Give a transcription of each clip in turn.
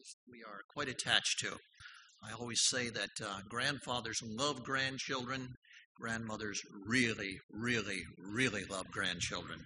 we are quite attached to. I always say that grandfathers love grandchildren. Grandmothers really, really, really love grandchildren.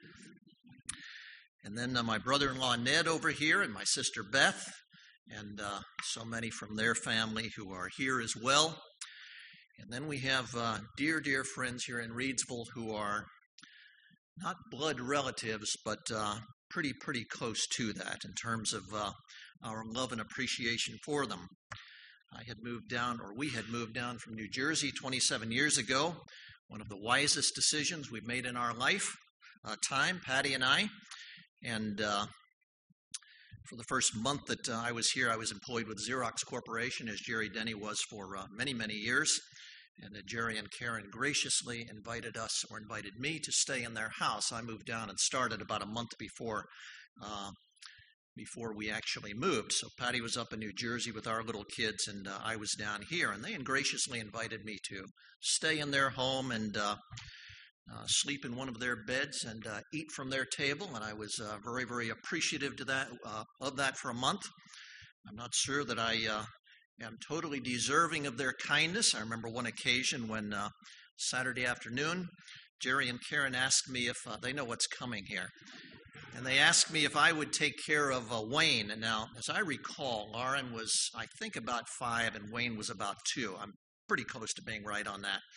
And then my brother-in-law Ned over here and my sister Beth and so many from their family who are here as well. And then we have dear, dear friends here in Reedsville who are not blood relatives, but pretty close to that in terms of our love and appreciation for them. We had moved down from New Jersey 27 years ago. One of the wisest decisions we've made in our time, Patty and I. And for the first month that I was here, I was employed with Xerox Corporation, as Jerry Denny was for many, many years. And Jerry and Karen graciously invited me to stay in their house. I moved down and started about a month before we actually moved. So Patty was up in New Jersey with our little kids, and I was down here. And they graciously invited me to stay in their home and sleep in one of their beds and eat from their table. And I was very, very appreciative of that for a month. I'm not sure that I am totally deserving of their kindness. I remember one occasion when Saturday afternoon, Jerry and Karen asked me if they know what's coming here. And they asked me if I would take care of Wayne. And now, as I recall, Lauren was, I think, about 5 and Wayne was about 2. I'm pretty close to being right on that.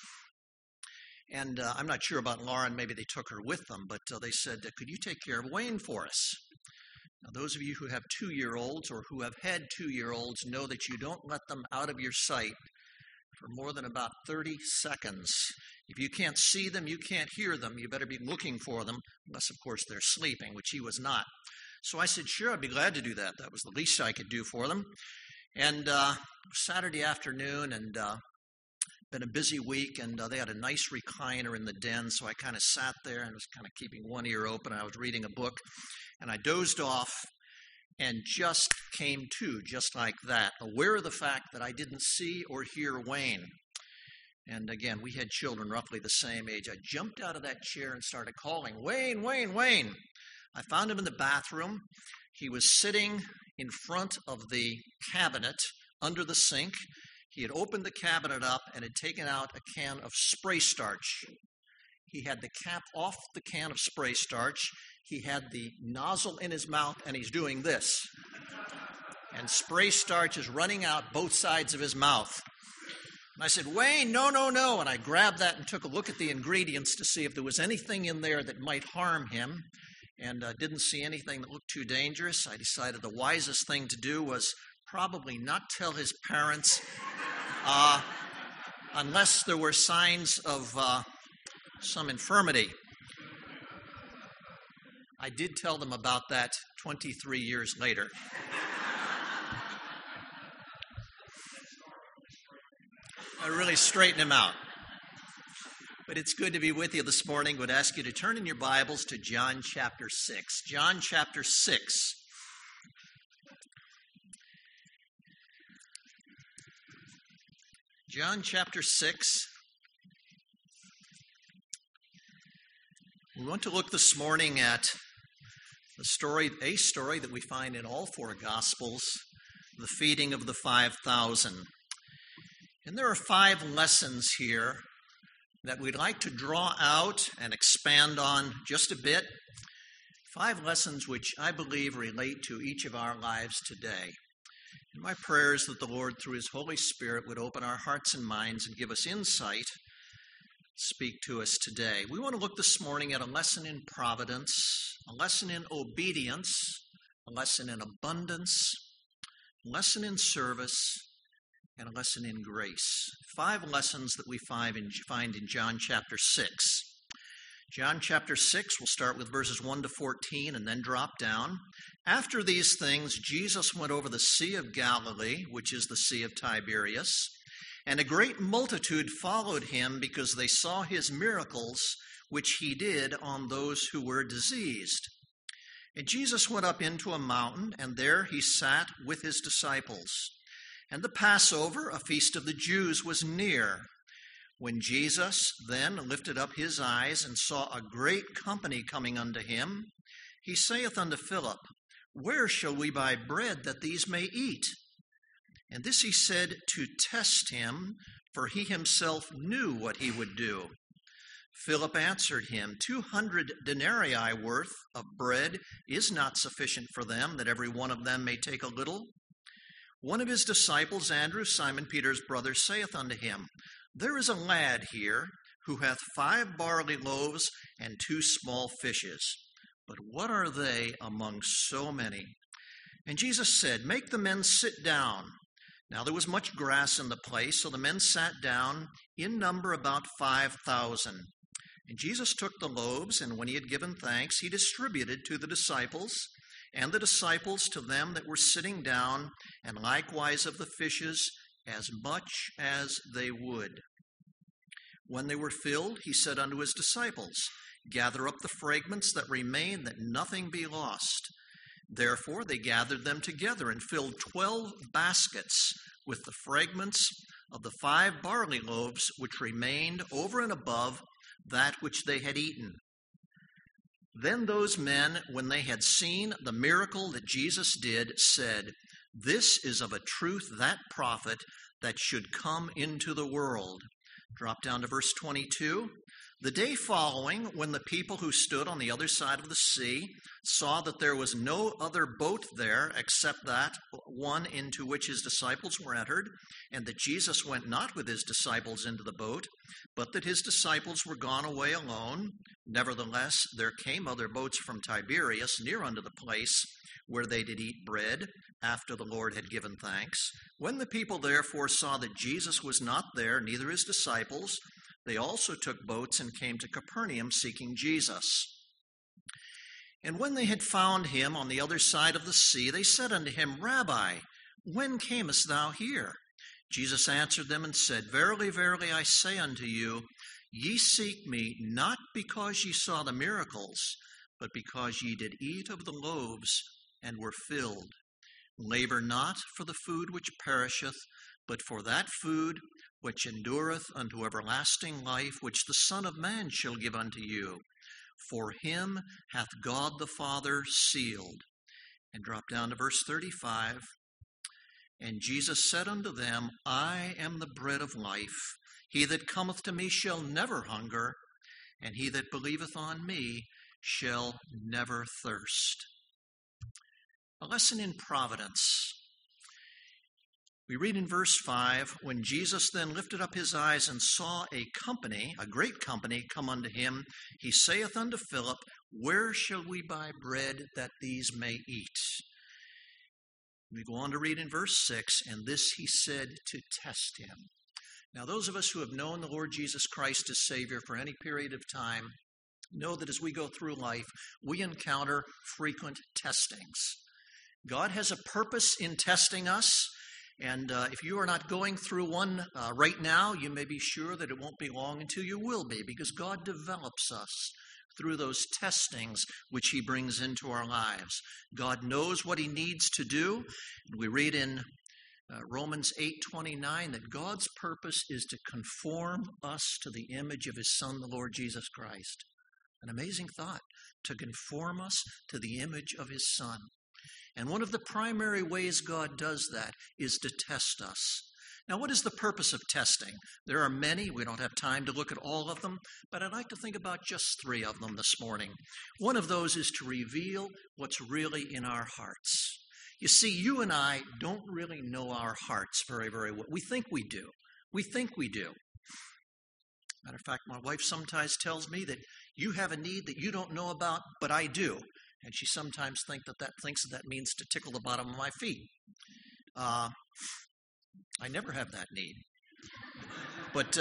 And I'm not sure about Lauren. Maybe they took her with them. But they said, could you take care of Wayne for us? Now, those of you who have 2-year-olds or who have had 2-year-olds know that you don't let them out of your sight for more than about 30 seconds. If you can't see them, you can't hear them, you better be looking for them, unless, of course, they're sleeping, which he was not. So I said, sure, I'd be glad to do that. That was the least I could do for them. And Saturday afternoon, and been a busy week, and they had a nice recliner in the den, so I kind of sat there and was kind of keeping one ear open. I was reading a book, and I dozed off and just came to, just like that, aware of the fact that I didn't see or hear Wayne. And again, we had children roughly the same age. I jumped out of that chair and started calling, Wayne, Wayne, Wayne. I found him in the bathroom. He was sitting in front of the cabinet under the sink. He had opened the cabinet up and had taken out a can of spray starch. He had the cap off the can of spray starch. He had the nozzle in his mouth, and he's doing this. And spray starch is running out both sides of his mouth. And I said, Wayne, no. And I grabbed that and took a look at the ingredients to see if there was anything in there that might harm him. And didn't see anything that looked too dangerous. I decided the wisest thing to do was probably not tell his parents unless there were signs of some infirmity. I did tell them about that 23 years later. I really straightened him out. But it's good to be with you this morning. I would ask you to turn in your Bibles to John chapter 6. John chapter 6. John chapter 6. We want to look this morning at a story that we find in all 4 Gospels, the feeding of the 5,000. And there are 5 lessons here that we'd like to draw out and expand on just a bit. 5 lessons which I believe relate to each of our lives today. And my prayer is that the Lord, through His Holy Spirit, would open our hearts and minds and give us insight, speak to us today. We want to look this morning at a lesson in providence, a lesson in obedience, a lesson in abundance, a lesson in service, and a lesson in grace. 5 lessons that we find in John chapter 6. John chapter 6, we'll start with verses 1 to 14 and then drop down. After these things, Jesus went over the Sea of Galilee, which is the Sea of Tiberias, and a great multitude followed him because they saw his miracles, which he did on those who were diseased. And Jesus went up into a mountain, and there he sat with his disciples. And the Passover, a feast of the Jews, was near. When Jesus then lifted up his eyes and saw a great company coming unto him, he saith unto Philip, Where shall we buy bread that these may eat? And this he said to test him, for he himself knew what he would do. Philip answered him, 200 denarii worth of bread is not sufficient for them, that every one of them may take a little. One of his disciples, Andrew, Simon Peter's brother, saith unto him, There is a lad here who hath 5 barley loaves and 2 small fishes. But what are they among so many? And Jesus said, Make the men sit down. Now there was much grass in the place, so the men sat down, in number about 5,000. And Jesus took the loaves, and when he had given thanks, he distributed to the disciples, and the disciples to them that were sitting down, and likewise of the fishes, as much as they would. When they were filled, he said unto his disciples, Gather up the fragments that remain, that nothing be lost. Therefore they gathered them together, and filled 12 baskets with the fragments of the 5 barley loaves, which remained over and above that which they had eaten. Then those men, when they had seen the miracle that Jesus did, said, This is of a truth that prophet that should come into the world. Drop down to verse 22. The day following, when the people who stood on the other side of the sea saw that there was no other boat there except that one into which his disciples were entered, and that Jesus went not with his disciples into the boat, but that his disciples were gone away alone, nevertheless there came other boats from Tiberias near unto the place where they did eat bread, after the Lord had given thanks. When the people therefore saw that Jesus was not there, neither his disciples, they also took boats and came to Capernaum, seeking Jesus. And when they had found him on the other side of the sea, they said unto him, Rabbi, when camest thou here? Jesus answered them and said, Verily, verily, I say unto you, ye seek me not because ye saw the miracles, but because ye did eat of the loaves and were filled. Labor not for the food which perisheth, but for that food which endureth unto everlasting life, which the Son of Man shall give unto you. For him hath God the Father sealed. And drop down to verse 35. And Jesus said unto them, I am the bread of life. He that cometh to me shall never hunger, and he that believeth on me shall never thirst. A lesson in providence. We read in verse 5, when Jesus then lifted up his eyes and saw a company, a great company, come unto him, he saith unto Philip, Where shall we buy bread that these may eat? We go on to read in verse 6, and this he said to test him. Now those of us who have known the Lord Jesus Christ as Savior for any period of time know that as we go through life, we encounter frequent testings. God has a purpose in testing us, and if you are not going through one right now, you may be sure that it won't be long until you will be, because God develops us through those testings which he brings into our lives. God knows what he needs to do. We read in Romans 8:29 that God's purpose is to conform us to the image of his Son, the Lord Jesus Christ. An amazing thought, to conform us to the image of his Son. And one of the primary ways God does that is to test us. Now, what is the purpose of testing? There are many. We don't have time to look at all of them, but I'd like to think about just 3 of them this morning. One of those is to reveal what's really in our hearts. You see, you and I don't really know our hearts very, very well. We think we do. We think we do. Matter of fact, my wife sometimes tells me that you have a need that you don't know about, but I do. And she sometimes thinks that means to tickle the bottom of my feet. I never have that need. But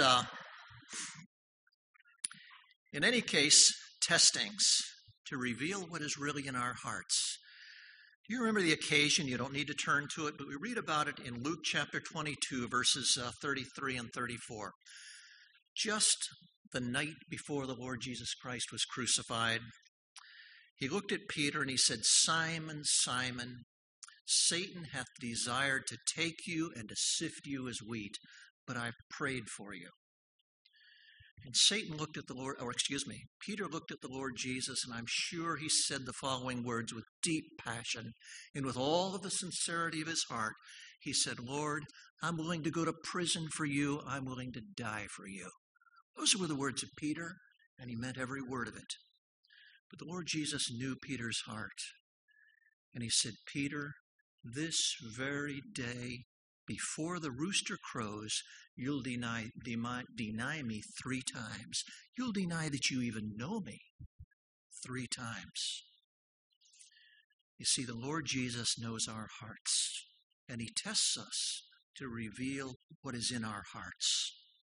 in any case, testings to reveal what is really in our hearts. Do you remember the occasion? You don't need to turn to it, but we read about it in Luke chapter 22, verses 33 and 34. Just the night before the Lord Jesus Christ was crucified, he looked at Peter and he said, Simon, Simon, Satan hath desired to take you and to sift you as wheat, but I've prayed for you. And Peter looked at the Lord Jesus, and I'm sure he said the following words with deep passion and with all of the sincerity of his heart. He said, Lord, I'm willing to go to prison for you. I'm willing to die for you. Those were the words of Peter, and he meant every word of it. But the Lord Jesus knew Peter's heart. And he said, Peter, this very day, before the rooster crows, you'll deny me 3 times. You'll deny that you even know me 3 times. You see, the Lord Jesus knows our hearts, and he tests us to reveal what is in our hearts.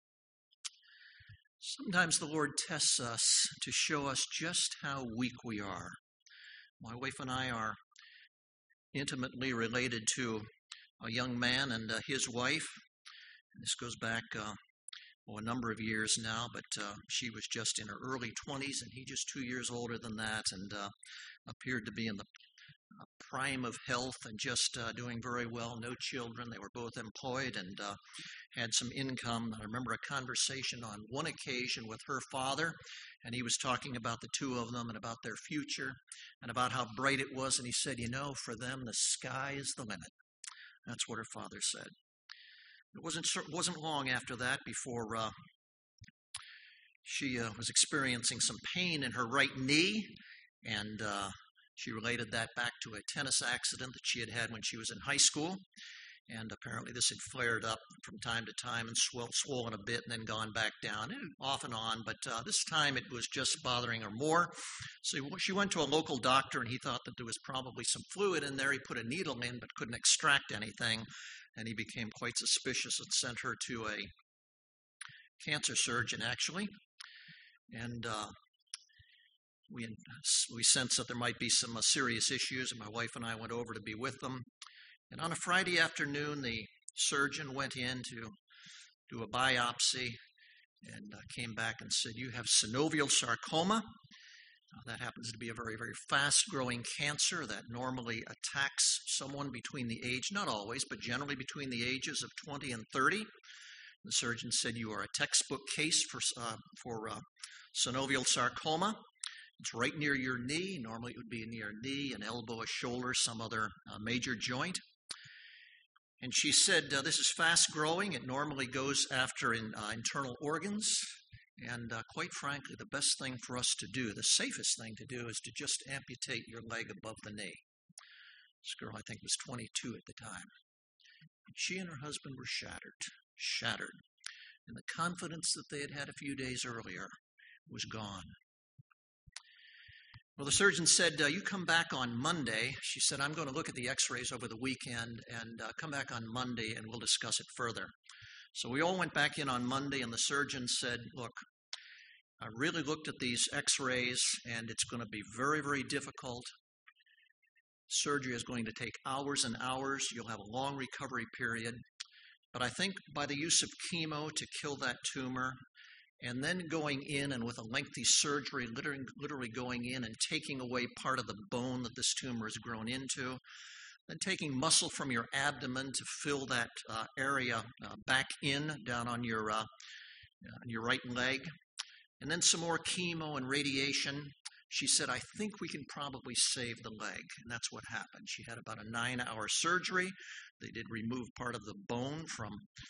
Sometimes the Lord tests us to show us just how weak we are. My wife and I are intimately related to a young man and his wife. This goes back a number of years now, but she was just in her early 20s and he just 2 years older than that, and appeared to be in the prime of health and just doing very well, no children. They were both employed and had some income. I remember a conversation on one occasion with her father, and he was talking about the 2 of them and about their future and about how bright it was, and he said, for them the sky is the limit. That's what her father said. It wasn't long after that before she was experiencing some pain in her right knee, and she related that back to a tennis accident that she had had when she was in high school. And apparently this had flared up from time to time and swollen a bit and then gone back down, off and on. But this time it was just bothering her more. So she went to a local doctor, and he thought that there was probably some fluid in there. He put a needle in but couldn't extract anything. And he became quite suspicious and sent her to a cancer surgeon, actually. And we sensed that there might be some serious issues, and my wife and I went over to be with them. And on a Friday afternoon, the surgeon went in to do a biopsy and came back and said, you have synovial sarcoma. That happens to be a very, very fast-growing cancer that normally attacks someone between the age, not always, but generally between the ages of 20 and 30. The surgeon said, you are a textbook case for synovial sarcoma. It's right near your knee. Normally it would be near a knee, an elbow, a shoulder, some other major joint. And she said, this is fast-growing. It normally goes after internal organs. And quite frankly, the best thing for us to do, the safest thing to do, is to just amputate your leg above the knee. This girl, I think, was 22 at the time. She and her husband were shattered. And the confidence that they had had a few days earlier was gone. Well, the surgeon said, you come back on Monday. She said, I'm going to look at the x-rays over the weekend and come back on Monday and we'll discuss it further. So we all went back in on Monday, and the surgeon said, look, I really looked at these x-rays, and it's going to be very, very difficult. Surgery is going to take hours and hours. You'll have a long recovery period. But I think by the use of chemo to kill that tumor, and then going in and with a lengthy surgery, literally going in and taking away part of the bone that this tumor has grown into, then taking muscle from your abdomen to fill that area back in, down on your right leg, and then some more chemo and radiation. She said, I think we can probably save the leg. And that's what happened. She had about a 9-hour surgery. They did remove part of the bone from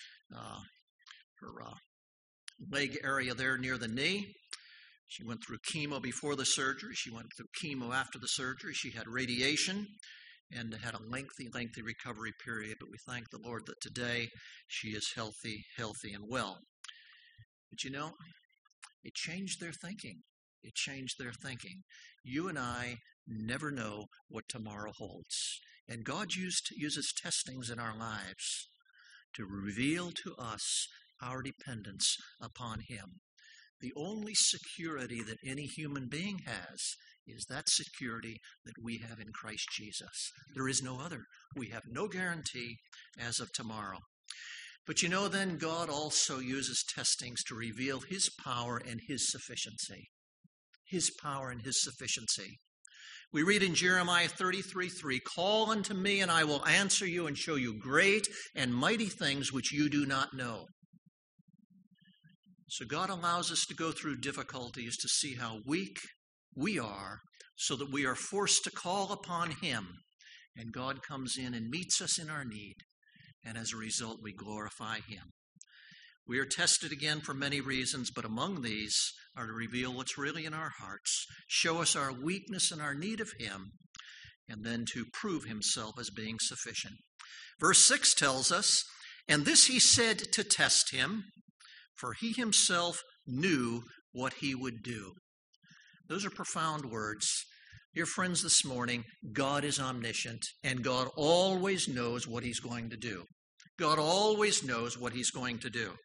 her leg area there near the knee. She went through chemo before the surgery. She went through chemo after the surgery. She had radiation and had a lengthy recovery period. But we thank the Lord that today she is healthy and well. But it changed their thinking. It changed their thinking. You and I never know what tomorrow holds. And God uses testings in our lives to reveal to us our dependence upon Him. The only security that any human being has is that security that we have in Christ Jesus. There is no other. We have no guarantee as of tomorrow. But then God also uses testings to reveal His power and His sufficiency. His power and His sufficiency. We read in Jeremiah 33:3, call unto me and I will answer you and show you great and mighty things which you do not know. So God allows us to go through difficulties to see how weak we are, so that we are forced to call upon Him, and God comes in and meets us in our need, and as a result we glorify Him. We are tested again for many reasons, but among these are to reveal what's really in our hearts, show us our weakness and our need of Him, and then to prove Himself as being sufficient. Verse 6 tells us, "And this He said to test Him, for He Himself knew what He would do." Those are profound words. Dear friends, this morning, God is omniscient, and God always knows what He's going to do. God always knows what He's going to do.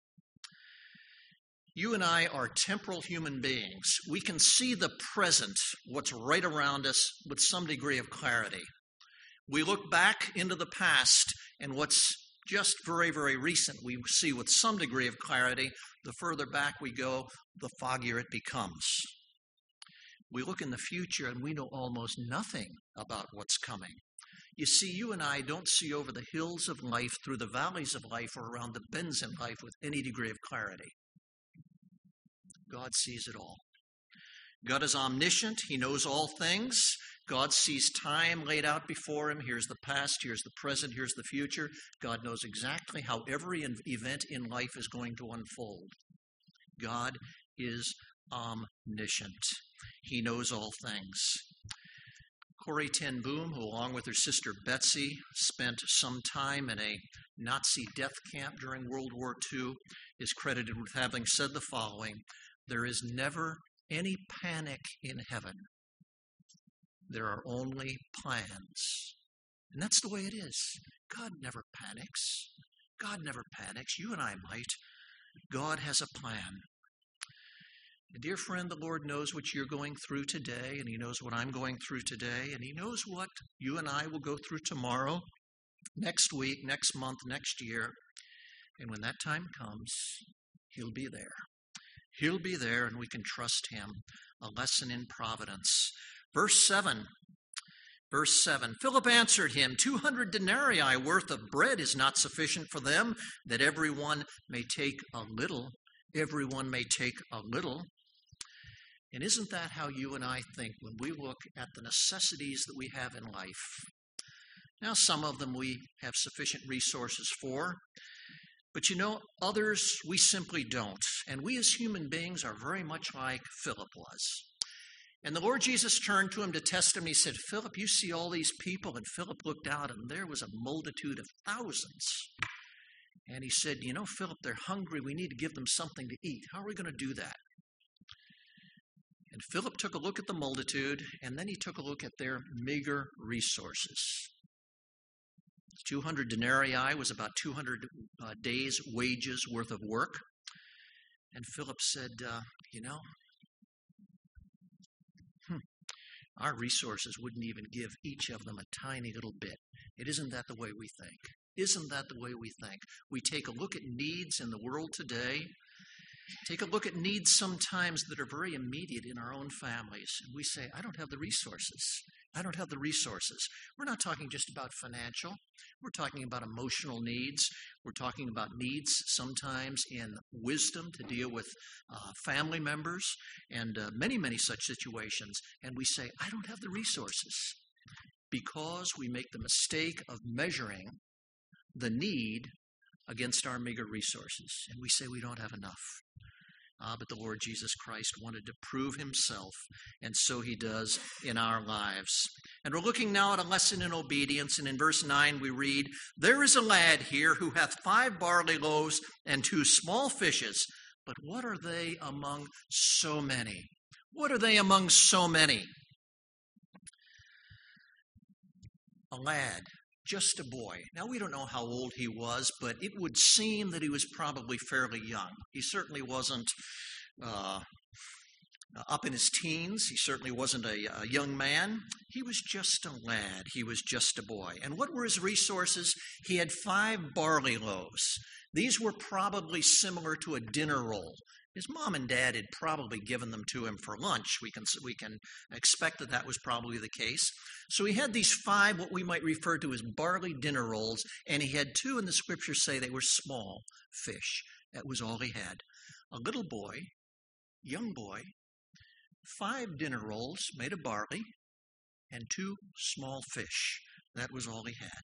You and I are temporal human beings. We can see the present, what's right around us, with some degree of clarity. We look back into the past, and what's just very, very recent, we see with some degree of clarity. The further back we go, the foggier it becomes. We look in the future and we know almost nothing about what's coming. You see, you and I don't see over the hills of life, through the valleys of life, or around the bends in life with any degree of clarity. God sees it all. God is omniscient. He knows all things. God sees time laid out before Him. Here's the past, here's the present, here's the future. God knows exactly how every event in life is going to unfold. God is omniscient. He knows all things. Corrie ten Boom, who along with her sister Betsy spent some time in a Nazi death camp during World War II, is credited with having said the following: "There is never any panic in heaven. There are only plans." And that's the way it is. God never panics. God never panics. You and I might. God has a plan. And dear friend, the Lord knows what you're going through today, and He knows what I'm going through today, and He knows what you and I will go through tomorrow, next week, next month, next year. And when that time comes, He'll be there. He'll be there, and we can trust Him. A lesson in providence. Verse 7. Philip answered him, 200 denarii worth of bread is not sufficient for them, that everyone may take a little. Everyone may take a little. And isn't that how you and I think when we look at the necessities that we have in life? Now, some of them we have sufficient resources for, but you know, others we simply don't. And we as human beings are very much like Philip was. And the Lord Jesus turned to him to test him. He said, "Philip, you see all these people?" And Philip looked out, and there was a multitude of thousands. And he said, "You know, Philip, they're hungry. We need to give them something to eat. How are we going to do that?" And Philip took a look at the multitude, and then he took a look at their meager resources. 200 denarii was about 200 days' wages worth of work. And Philip said, our resources wouldn't even give each of them a tiny little bit. Isn't that the way we think? Isn't that the way we think? We take a look at needs in the world today. Take a look at needs sometimes that are very immediate in our own families. And we say, I don't have the resources. I don't have the resources. We're not talking just about financial. We're talking about emotional needs. We're talking about needs sometimes in wisdom to deal with family members and many, many such situations. And we say, I don't have the resources, because we make the mistake of measuring the need against our meager resources. And we say we don't have enough. But the Lord Jesus Christ wanted to prove Himself, and so He does in our lives. And we're looking now at a lesson in obedience, and in verse 9 we read, "There is a lad here who hath 5 barley loaves and 2 small fishes, but what are they among so many?" What are they among so many? A lad. Just a boy. Now, we don't know how old he was, but it would seem that he was probably fairly young. He certainly wasn't up in his teens. He certainly wasn't a young man. He was just a lad. He was just a boy. And what were his resources? He had 5 barley loaves. These were probably similar to a dinner roll. His mom and dad had probably given them to him for lunch. We can expect that that was probably the case. So he had these 5, what we might refer to as barley dinner rolls, and he had 2 in the scriptures say they were small fish, That was all he had. A little boy, young boy, 5 dinner rolls made of barley, and 2 small fish. That was all he had.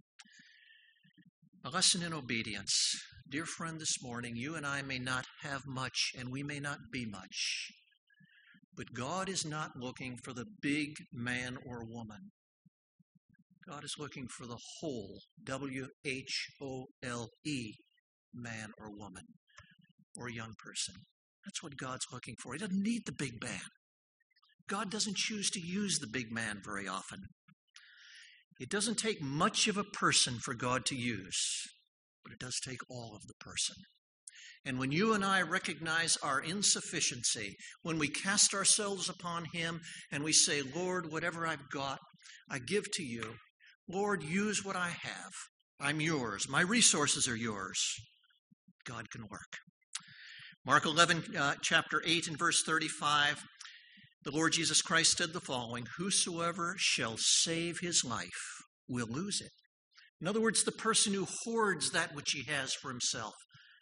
A lesson in obedience. Dear friend, this morning, you and I may not have much, and we may not be much. But God is not looking for the big man or woman. God is looking for the whole, W-H-O-L-E, man or woman, or young person. That's what God's looking for. He doesn't need the big man. God doesn't choose to use the big man very often. It doesn't take much of a person for God to use, but it does take all of the person. And when you and I recognize our insufficiency, when we cast ourselves upon Him and we say, Lord, whatever I've got, I give to you. Lord, use what I have. I'm yours. My resources are yours. God can work. Mark 11, chapter 8 and verse 35, the Lord Jesus Christ said the following, whosoever shall save his life will lose it. In other words, the person who hoards that which he has for himself,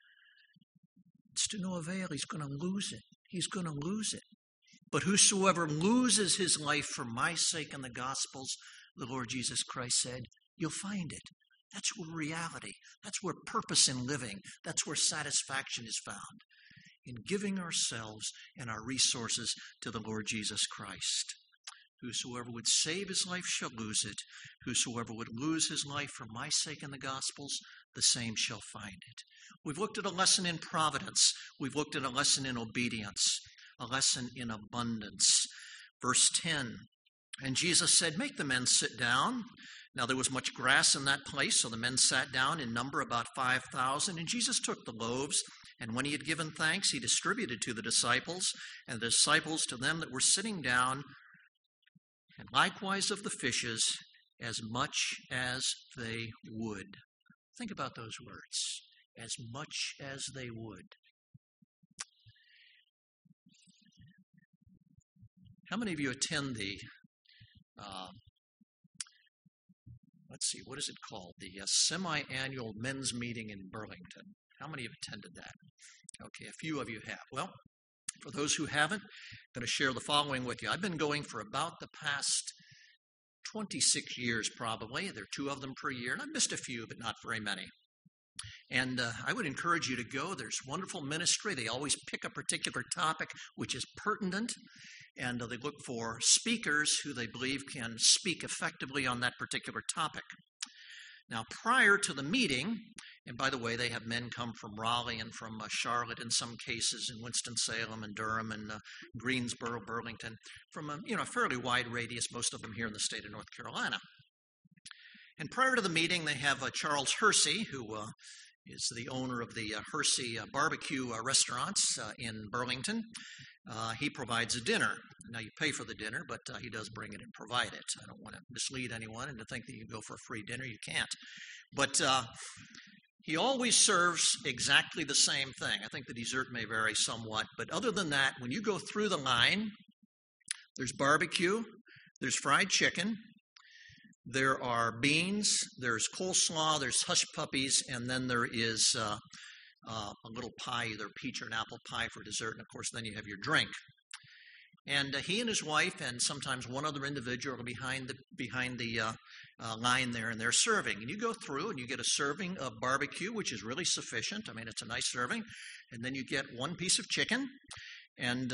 it's to no avail. He's going to lose it. He's going to lose it. But whosoever loses his life for my sake and the gospel's, the Lord Jesus Christ said, you'll find it. That's where reality, that's where purpose in living, that's where satisfaction is found. In giving ourselves and our resources to the Lord Jesus Christ. Whosoever would save his life shall lose it. Whosoever would lose his life for my sake and the gospel's, the same shall find it. We've looked at a lesson in providence. We've looked at a lesson in obedience, a lesson in abundance. Verse 10, and Jesus said, make the men sit down. Now there was much grass in that place, so the men sat down in number about 5,000. And Jesus took the loaves, and when he had given thanks, he distributed to the disciples, and the disciples to them that were sitting down, and likewise of the fishes, as much as they would. Think about those words. As much as they would. How many of you attend the, what is it called? The semi-annual men's meeting in Burlington. How many have attended that? Okay, a few of you have. Well, for those who haven't, I'm going to share the following with you. I've been going for about the past 26 years probably. There are 2 of them per year, and I've missed a few, but not very many. And I would encourage you to go. There's wonderful ministry. They always pick a particular topic which is pertinent, and they look for speakers who they believe can speak effectively on that particular topic. Now, prior to the meeting, and by the way, they have men come from Raleigh and from Charlotte in some cases, and Winston-Salem and Durham and Greensboro, Burlington, from a fairly wide radius, most of them here in the state of North Carolina. And prior to the meeting, they have Charles Hersey, who is the owner of the Hersey barbecue restaurants in Burlington. He provides a dinner. Now, you pay for the dinner, but he does bring it and provide it. I don't want to mislead anyone and to think that you can go for a free dinner. You can't. But he always serves exactly the same thing. I think the dessert may vary somewhat. But other than that, when you go through the line, there's barbecue, there's fried chicken, there are beans, there's coleslaw, there's hush puppies, and then there is a little pie, either peach or an apple pie for dessert, and of course then you have your drink. And he and his wife and sometimes one other individual are behind the line there, and they're serving. And you go through and you get a serving of barbecue, which is really sufficient. I mean, it's a nice serving. And then you get 1 piece of chicken and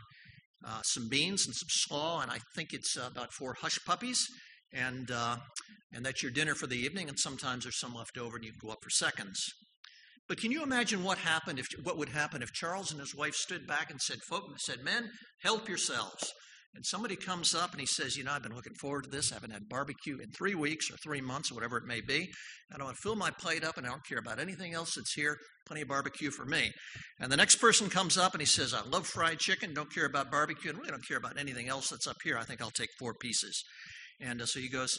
some beans and some slaw, and I think it's about 4 hush puppies. And that's your dinner for the evening, and sometimes there's some left over and you can go up for seconds. But can you imagine what would happen if Charles and his wife stood back and said, men, help yourselves. And somebody comes up and he says, I've been looking forward to this. I haven't had barbecue in 3 weeks or 3 months or whatever it may be. I want to fill my plate up and I don't care about anything else that's here. Plenty of barbecue for me. And the next person comes up and he says, I love fried chicken, don't care about barbecue, and really don't care about anything else that's up here. I think I'll take 4 pieces. And so he goes,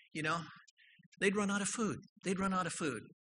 they'd run out of food. They'd run out of food.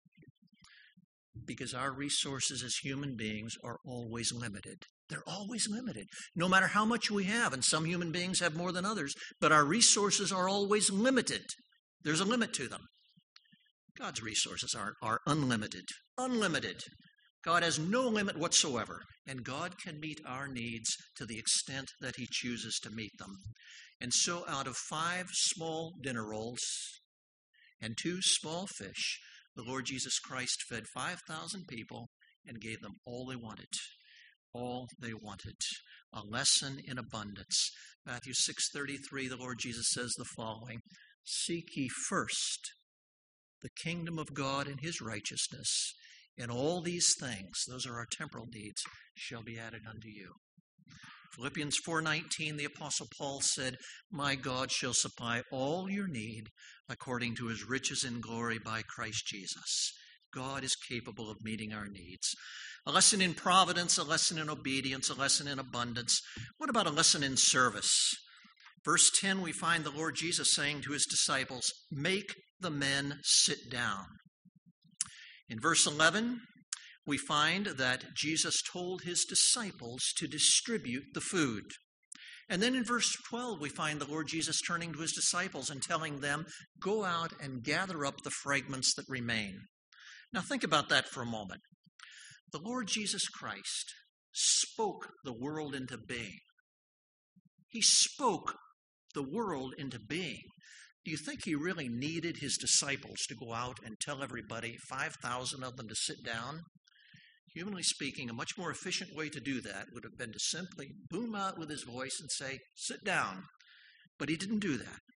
Because our resources as human beings are always limited. They're always limited. No matter how much we have, and some human beings have more than others, but our resources are always limited. There's a limit to them. God's resources are unlimited. Unlimited. God has no limit whatsoever, and God can meet our needs to the extent that he chooses to meet them. And so out of 5 small dinner rolls and 2 small fish, the Lord Jesus Christ fed 5,000 people and gave them all they wanted. All they wanted. A lesson in abundance. Matthew 6:33, the Lord Jesus says the following, "Seek ye first the kingdom of God and his righteousness, and all these things," those are our temporal needs, "shall be added unto you." Philippians 4:19, the Apostle Paul said, "My God shall supply all your need according to his riches in glory by Christ Jesus." God is capable of meeting our needs. A lesson in providence, a lesson in obedience, a lesson in abundance. What about a lesson in service? Verse 10, we find the Lord Jesus saying to his disciples, "Make the men sit down." In verse 11, we find that Jesus told his disciples to distribute the food. And then in verse 12, we find the Lord Jesus turning to his disciples and telling them, "Go out and gather up the fragments that remain." Now think about that for a moment. The Lord Jesus Christ spoke the world into being. He spoke the world into being. Do you think he really needed his disciples to go out and tell everybody, 5,000 of them, to sit down? Humanly speaking, a much more efficient way to do that would have been to simply boom out with his voice and say, "Sit down." But he didn't do that.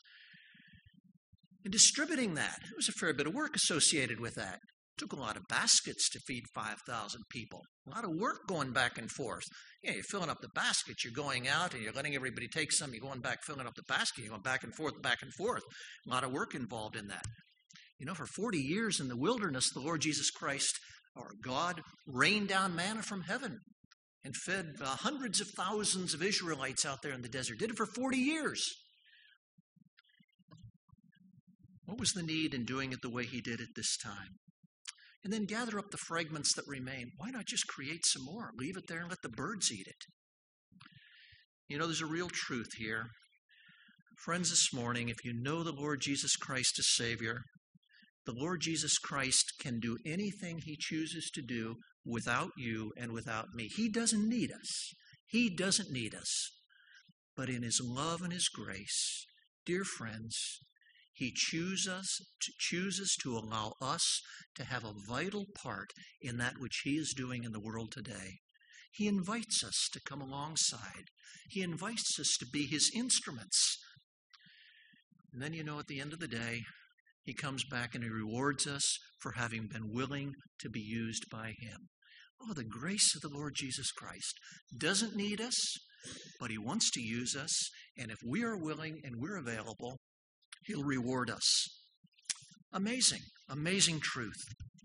In distributing that, there was a fair bit of work associated with that. It took a lot of baskets to feed 5,000 people. A lot of work going back and forth. You're filling up the basket, you're going out and you're letting everybody take some, you're going back, filling up the basket, you're going back and forth, back and forth. A lot of work involved in that. For 40 years in the wilderness, the Lord Jesus Christ, or God, rained down manna from heaven and fed hundreds of thousands of Israelites out there in the desert. Did it for 40 years. What was the need in doing it the way he did it this time? And then gather up the fragments that remain. Why not just create some more? Leave it there and let the birds eat it. There's a real truth here. Friends, this morning, if you know the Lord Jesus Christ as Savior, the Lord Jesus Christ can do anything he chooses to do without you and without me. He doesn't need us. He doesn't need us. But in his love and his grace, dear friends, he chooses to allow us to have a vital part in that which he is doing in the world today. He invites us to come alongside. He invites us to be his instruments. And then, at the end of the day, he comes back and he rewards us for having been willing to be used by him. Oh, the grace of the Lord Jesus Christ doesn't need us, but he wants to use us. And if we are willing and we're available, he'll reward us. Amazing, amazing truth.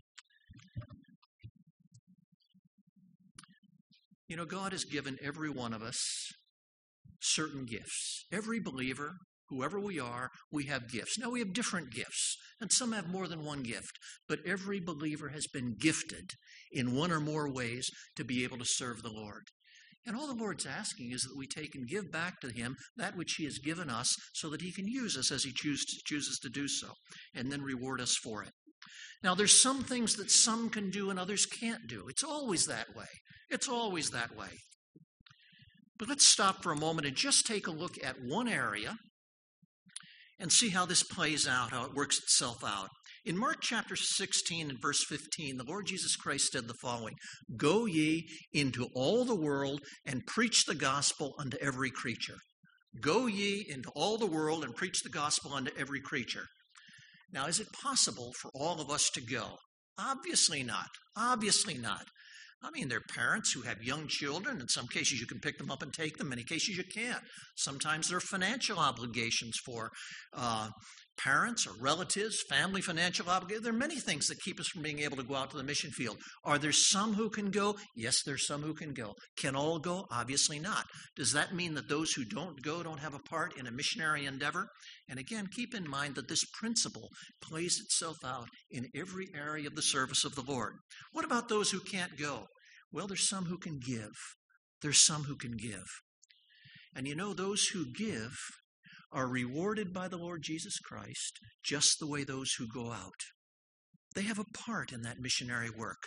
God has given every one of us certain gifts. Every believer, whoever we are, we have gifts. Now, we have different gifts, and some have more than one gift, but every believer has been gifted in one or more ways to be able to serve the Lord. And all the Lord's asking is that we take and give back to him that which he has given us so that he can use us as he chooses to do so, and then reward us for it. Now, there's some things that some can do and others can't do. It's always that way. It's always that way. But let's stop for a moment and just take a look at one area and see how this plays out, how it works itself out. In Mark chapter 16 and verse 15, the Lord Jesus Christ said the following, "Go ye into all the world and preach the gospel unto every creature." Go ye into all the world and preach the gospel unto every creature. Now, is it possible for all of us to go? Obviously not. Obviously not. There are parents who have young children. In some cases, you can pick them up and take them. In many cases, you can't. Sometimes there are financial obligations for parents or relatives, family financial obligations. There are many things that keep us from being able to go out to the mission field. Are there some who can go? Yes, there's some who can go. Can all go? Obviously not. Does that mean that those who don't go don't have a part in a missionary endeavor? And again, keep in mind that this principle plays itself out in every area of the service of the Lord. What about those who can't go? Well, there's some who can give. There's some who can give. And those who give are rewarded by the Lord Jesus Christ just the way those who go out. They have a part in that missionary work.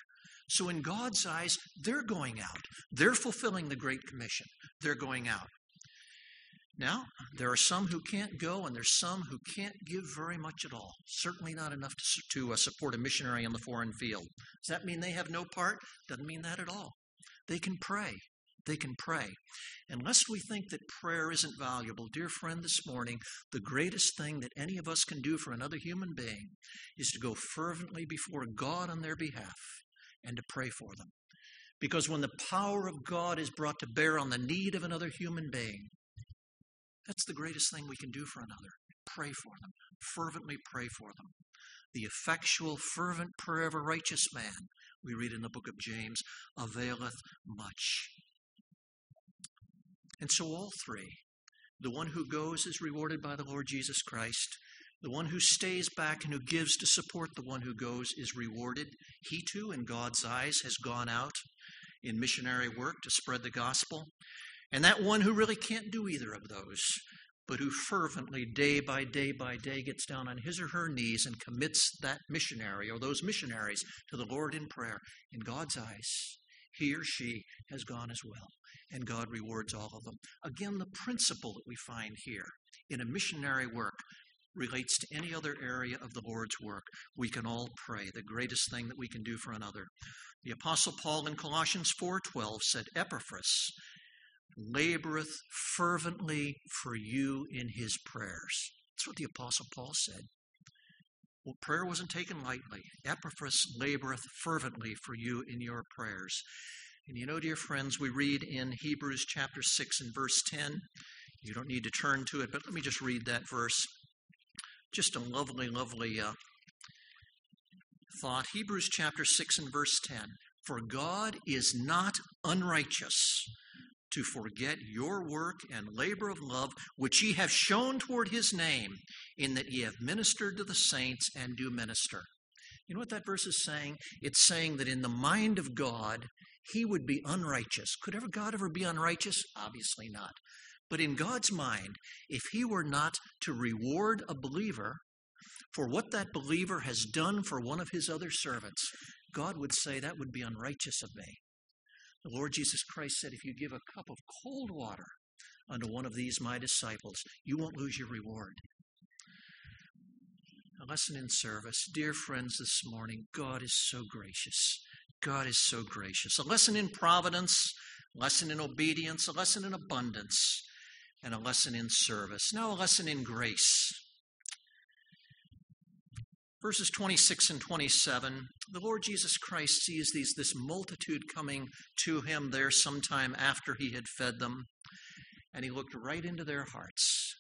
So in God's eyes, they're going out. They're fulfilling the Great Commission. They're going out. Now, there are some who can't go, and there's some who can't give very much at all. Certainly not enough to support a missionary in the foreign field. Does that mean they have no part? Doesn't mean that at all. They can pray. They can pray. Unless we think that prayer isn't valuable, dear friend, this morning, the greatest thing that any of us can do for another human being is to go fervently before God on their behalf and to pray for them. Because when the power of God is brought to bear on the need of another human being, that's the greatest thing we can do for another. Pray for them. Fervently pray for them. The effectual, fervent prayer of a righteous man, we read in the book of James, availeth much. And so all three, the one who goes is rewarded by the Lord Jesus Christ. The one who stays back and who gives to support the one who goes is rewarded. He too, in God's eyes, has gone out in missionary work to spread the gospel. And that one who really can't do either of those, but who fervently, day by day by day, gets down on his or her knees and commits that missionary or those missionaries to the Lord in prayer, in God's eyes, he or she has gone as well. And God rewards all of them. Again, the principle that we find here in a missionary work relates to any other area of the Lord's work. We can all pray, the greatest thing that we can do for another. The Apostle Paul in Colossians 4:12 said, Epaphras laboreth fervently for you in his prayers. That's what the Apostle Paul said. Well, prayer wasn't taken lightly. Epaphras laboreth fervently for you in your prayers. And you know, dear friends, we read in Hebrews chapter 6 and verse 10. You don't need to turn to it, but let me just read that verse. Just a lovely, lovely thought. Hebrews chapter 6 and verse 10. For God is not unrighteous to forget your work and labor of love, which ye have shown toward his name, in that ye have ministered to the saints and do minister. You know what that verse is saying? It's saying that in the mind of God, he would be unrighteous. Could God ever be unrighteous? Obviously not. But in God's mind, if he were not to reward a believer for what that believer has done for one of his other servants, God would say that would be unrighteous of me. The Lord Jesus Christ said, if you give a cup of cold water unto one of these my disciples, you won't lose your reward. A lesson in service. Dear friends, this morning, God is so gracious. God is so gracious. A lesson in providence, a lesson in obedience, a lesson in abundance, and a lesson in service. Now a lesson in grace. Verses 26 and 27, the Lord Jesus Christ sees this multitude coming to him there sometime after he had fed them, and he looked right into their hearts.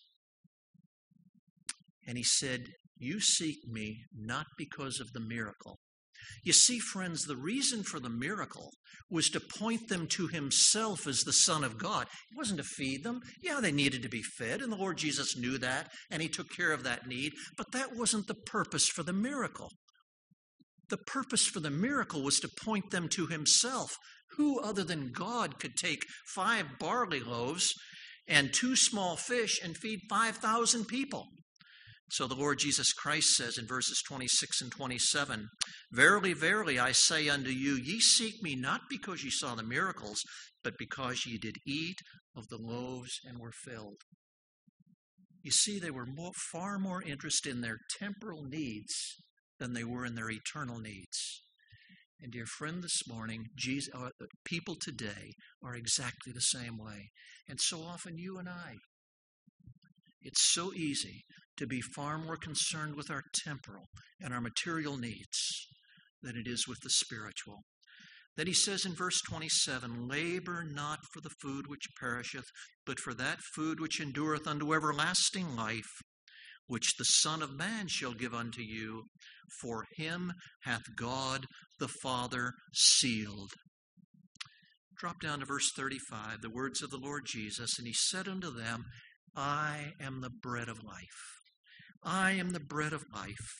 And he said, you seek me not because of the miracle. You see, friends, the reason for the miracle was to point them to himself as the Son of God. It wasn't to feed them. Yeah, they needed to be fed, and the Lord Jesus knew that, and he took care of that need. But that wasn't the purpose for the miracle. The purpose for the miracle was to point them to himself. Who other than God could take 5 barley loaves and 2 small fish and feed 5,000 people? So the Lord Jesus Christ says in verses 26 and 27, Verily, verily, I say unto you, ye seek me not because ye saw the miracles, but because ye did eat of the loaves and were filled. You see, they were far more interested in their temporal needs than they were in their eternal needs. And dear friend, this morning, people today are exactly the same way. And so often you and I, it's so easy to be far more concerned with our temporal and our material needs than it is with the spiritual. Then he says in verse 27, Labor not for the food which perisheth, but for that food which endureth unto everlasting life, which the Son of Man shall give unto you, for him hath God the Father sealed. Drop down to verse 35, the words of the Lord Jesus, and he said unto them, I am the bread of life. I am the bread of life.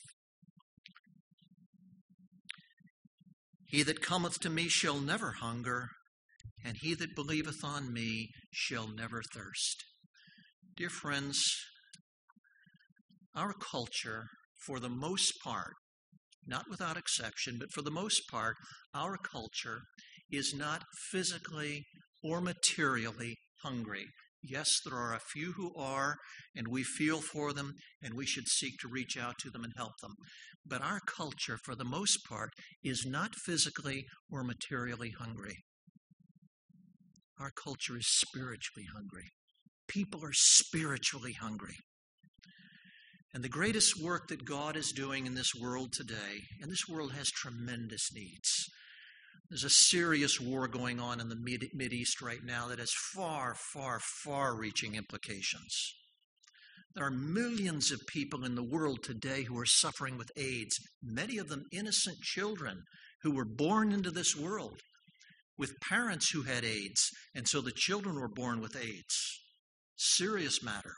He that cometh to me shall never hunger, and he that believeth on me shall never thirst. Dear friends, our culture, for the most part, not without exception, but for the most part, our culture is not physically or materially hungry. Yes, there are a few who are, and we feel for them, and we should seek to reach out to them and help them. But our culture, for the most part, is not physically or materially hungry. Our culture is spiritually hungry. People are spiritually hungry. And the greatest work that God is doing in this world today, and this world has tremendous needs. There's a serious war going on in the Mideast right now that has far, far, far-reaching implications. There are millions of people in the world today who are suffering with AIDS, many of them innocent children who were born into this world with parents who had AIDS, and so the children were born with AIDS. Serious matter.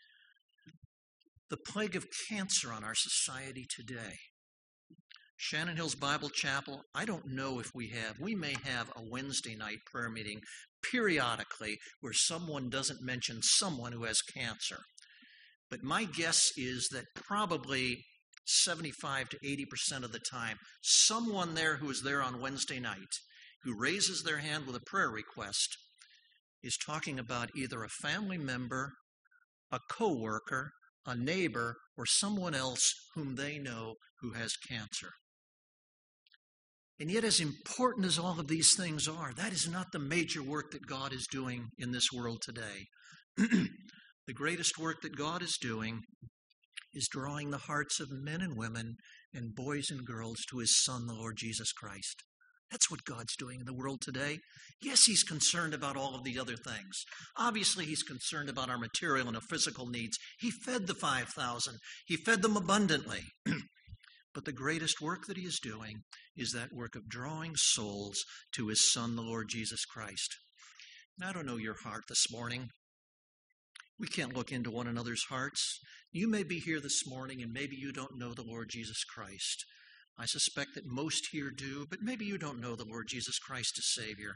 The plague of cancer on our society today. Shannon Hills Bible Chapel, I don't know if we may have a Wednesday night prayer meeting periodically where someone doesn't mention someone who has cancer. But my guess is that probably 75 to 80% of the time, someone there who is there on Wednesday night who raises their hand with a prayer request is talking about either a family member, a coworker, a neighbor, or someone else whom they know who has cancer. And yet, as important as all of these things are, that is not the major work that God is doing in this world today. The greatest work that God is doing is drawing the hearts of men and women and boys and girls to His Son, the Lord Jesus Christ. That's what God's doing in the world today. Yes, He's concerned about all of the other things. Obviously, He's concerned about our material and our physical needs. He fed the 5,000. He fed them abundantly. But the greatest work that He is doing is that work of drawing souls to His Son, the Lord Jesus Christ. And I don't know your heart this morning. We can't look into one another's hearts. You may be here this morning and maybe you don't know the Lord Jesus Christ. I suspect that most here do, but maybe you don't know the Lord Jesus Christ as Savior.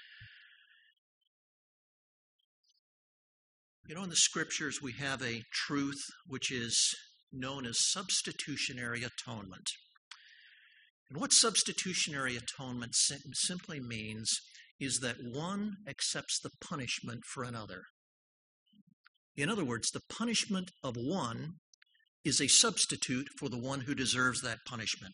You know, in the Scriptures we have a truth which is known as substitutionary atonement. And what substitutionary atonement simply means is that one accepts the punishment for another. In other words, the punishment of one is a substitute for the one who deserves that punishment.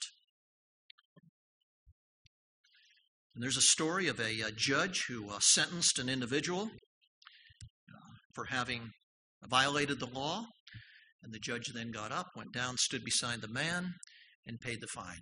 And there's a story of a judge who sentenced an individual for having violated the law. And the judge then got up, went down, stood beside the man, and paid the fine.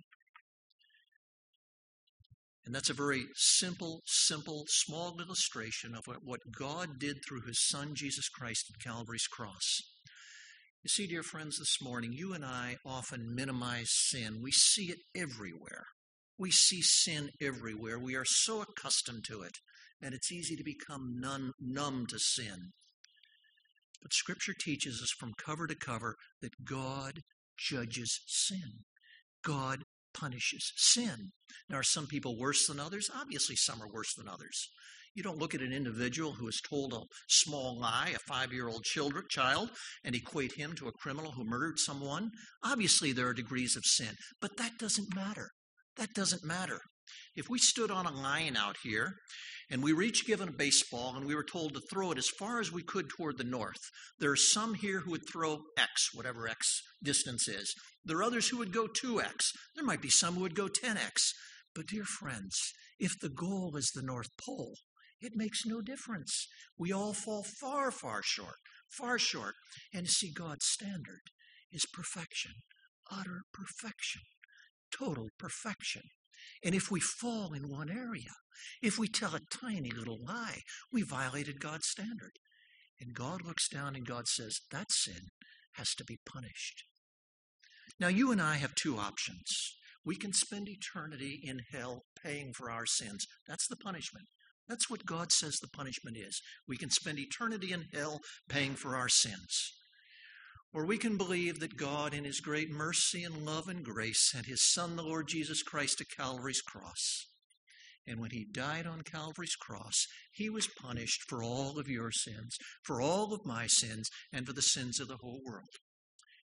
And that's a very simple, small illustration of what God did through His Son, Jesus Christ, at Calvary's cross. You see, dear friends, this morning, you and I often minimize sin. We see it everywhere. We see sin everywhere. We are so accustomed to it, and it's easy to become numb to sin. But Scripture teaches us from cover to cover that God judges sin. God punishes sin. Now, are some people worse than others? Obviously, some are worse than others. You don't look at an individual who has told a small lie, a 5-year-old child, and equate him to a criminal who murdered someone. Obviously, there are degrees of sin, but that doesn't matter. That doesn't matter. If we stood on a line out here and we were each given a baseball and we were told to throw it as far as we could toward the north, there are some here who would throw X, whatever X distance is. There are others who would go 2X. There might be some who would go 10X. But dear friends, if the goal is the North Pole, it makes no difference. We all fall far, far short. And you see, God's standard is perfection, utter perfection, total perfection. And if we fall in one area, if we tell a tiny little lie, we violated God's standard. And God looks down and God says, that sin has to be punished. Now, you and I have two options. We can spend eternity in hell paying for our sins. That's the punishment. That's what God says the punishment is. We can spend eternity in hell paying for our sins. Or we can believe that God, in His great mercy and love and grace, sent His Son, the Lord Jesus Christ, to Calvary's cross. And when He died on Calvary's cross, He was punished for all of your sins, for all of my sins, and for the sins of the whole world.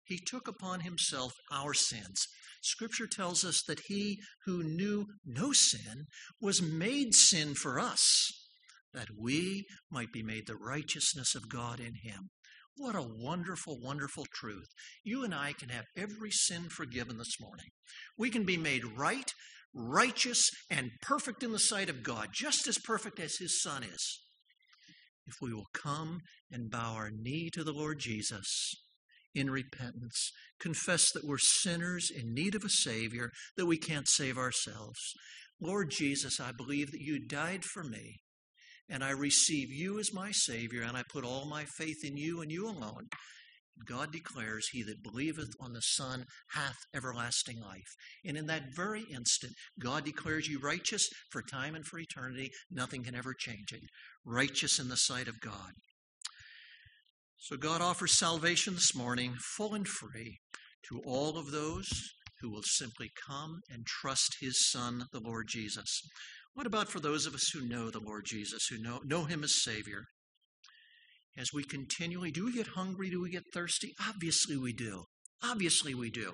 He took upon himself our sins. Scripture tells us that he who knew no sin was made sin for us, that we might be made the righteousness of God in him. What a wonderful, wonderful truth. You and I can have every sin forgiven this morning. We can be made right, righteous, and perfect in the sight of God, just as perfect as his Son is, if we will come and bow our knee to the Lord Jesus in repentance, confess that we're sinners in need of a Savior, that we can't save ourselves. Lord Jesus, I believe that you died for me, and I receive you as my Savior, and I put all my faith in you and you alone. God declares, he that believeth on the Son hath everlasting life. And in that very instant, God declares you righteous for time and for eternity. Nothing can ever change it. Righteous in the sight of God. So God offers salvation this morning, full and free, to all of those who will simply come and trust his Son, the Lord Jesus. What about for those of us who know the Lord Jesus, who know him as Savior? As we continually, do we get hungry? Do we get thirsty? Obviously we do. Obviously we do.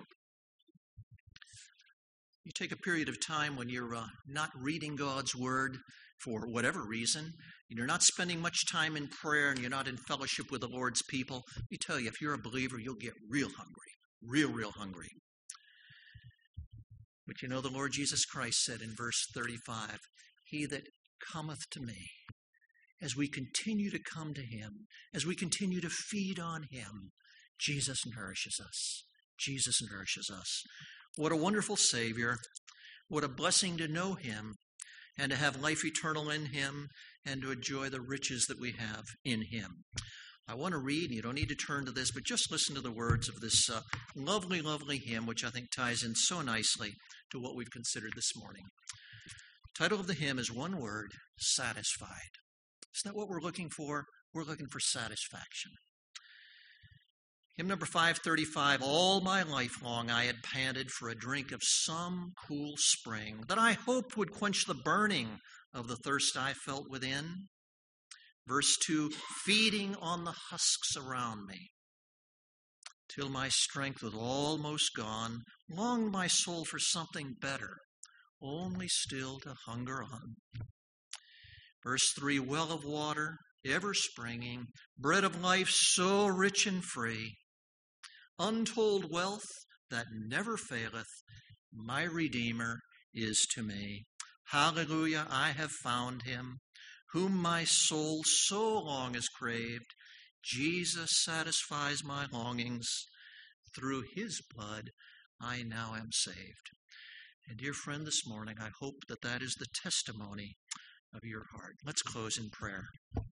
You take a period of time when you're not reading God's Word for whatever reason, and you're not spending much time in prayer, and you're not in fellowship with the Lord's people. Let me tell you, if you're a believer, you'll get real hungry, real hungry. But you know, the Lord Jesus Christ said in verse 35, he that cometh to me, as we continue to come to him, as we continue to feed on him, Jesus nourishes us. Jesus nourishes us. What a wonderful Savior. What a blessing to know him and to have life eternal in him and to enjoy the riches that we have in him. I want to read, and you don't need to turn to this, but just listen to the words of this lovely, lovely hymn, which I think ties in so nicely to what we've considered this morning. The title of the hymn is one word, satisfied. Isn't that what we're looking for? We're looking for satisfaction. Hymn number 535, all my life long I had panted for a drink of some cool spring that I hoped would quench the burning of the thirst I felt within. Verse 2, feeding on the husks around me, till my strength was almost gone, longed my soul for something better, only still to hunger on. Verse 3, well of water, ever springing, bread of life so rich and free, untold wealth that never faileth, my Redeemer is to me. Hallelujah, I have found him, whom my soul so long has craved. Jesus satisfies my longings. Through his blood, I now am saved. And dear friend, this morning, I hope that that is the testimony of your heart. Let's close in prayer.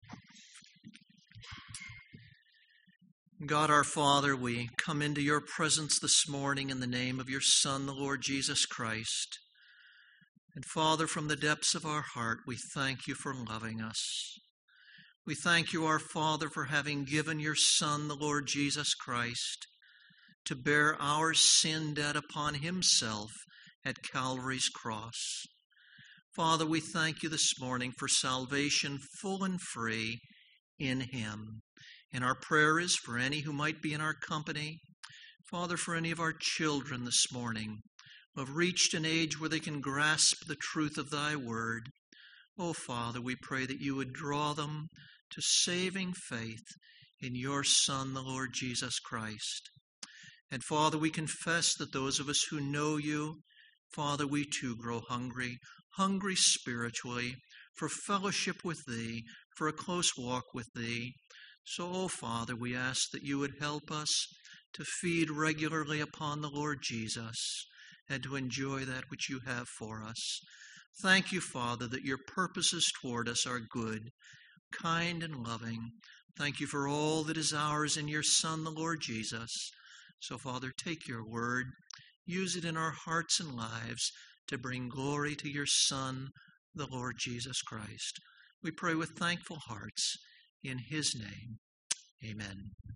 God our Father, we come into your presence this morning in the name of your Son, the Lord Jesus Christ. And Father, from the depths of our heart, we thank you for loving us. We thank you, our Father, for having given your Son, the Lord Jesus Christ, to bear our sin debt upon himself at Calvary's cross. Father, we thank you this morning for salvation full and free in him. And our prayer is for any who might be in our company, Father, for any of our children this morning who have reached an age where they can grasp the truth of thy word. Oh, Father, we pray that you would draw them to saving faith in your Son, the Lord Jesus Christ. And Father, we confess that those of us who know you, Father, we too grow hungry spiritually, for fellowship with thee, for a close walk with thee. So, oh Father, we ask that you would help us to feed regularly upon the Lord Jesus and to enjoy that which you have for us. Thank you, Father, that your purposes toward us are good, kind, and loving. Thank you for all that is ours in your Son, the Lord Jesus. So, Father, take your word, use it in our hearts and lives to bring glory to your Son, the Lord Jesus Christ. We pray with thankful hearts in his name. Amen.